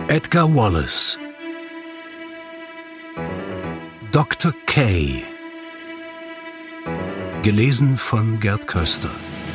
Edgar Wallace. Dr. Kay. Gelesen von Gerd Köster.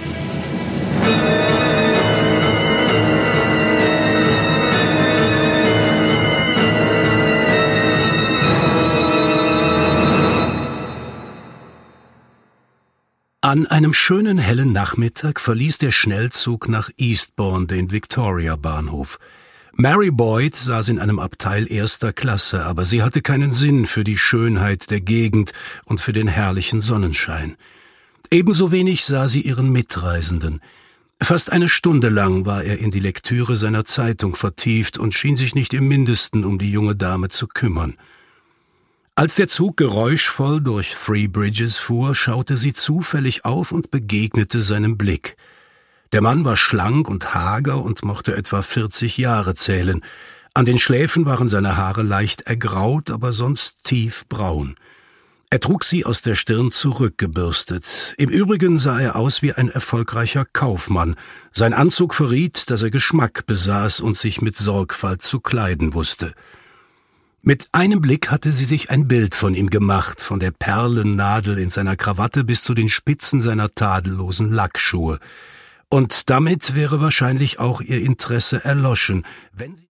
An einem schönen hellen Nachmittag verließ der Schnellzug nach Eastbourne den Victoria-Bahnhof. Mary Boyd saß in einem Abteil erster Klasse, aber sie hatte keinen Sinn für die Schönheit der Gegend und für den herrlichen Sonnenschein. Ebenso wenig sah sie ihren Mitreisenden. Fast eine Stunde lang war er in die Lektüre seiner Zeitung vertieft und schien sich nicht im Mindesten um die junge Dame zu kümmern. Als der Zug geräuschvoll durch Three Bridges fuhr, schaute sie zufällig auf und begegnete seinem Blick. Der Mann war schlank und hager und mochte etwa 40 Jahre zählen. An den Schläfen waren seine Haare leicht ergraut, aber sonst tiefbraun. Er trug sie aus der Stirn zurückgebürstet. Im Übrigen sah er aus wie ein erfolgreicher Kaufmann. Sein Anzug verriet, dass er Geschmack besaß und sich mit Sorgfalt zu kleiden wusste. Mit einem Blick hatte sie sich ein Bild von ihm gemacht, von der Perlennadel in seiner Krawatte bis zu den Spitzen seiner tadellosen Lackschuhe. Und damit wäre wahrscheinlich auch ihr Interesse erloschen, wenn sie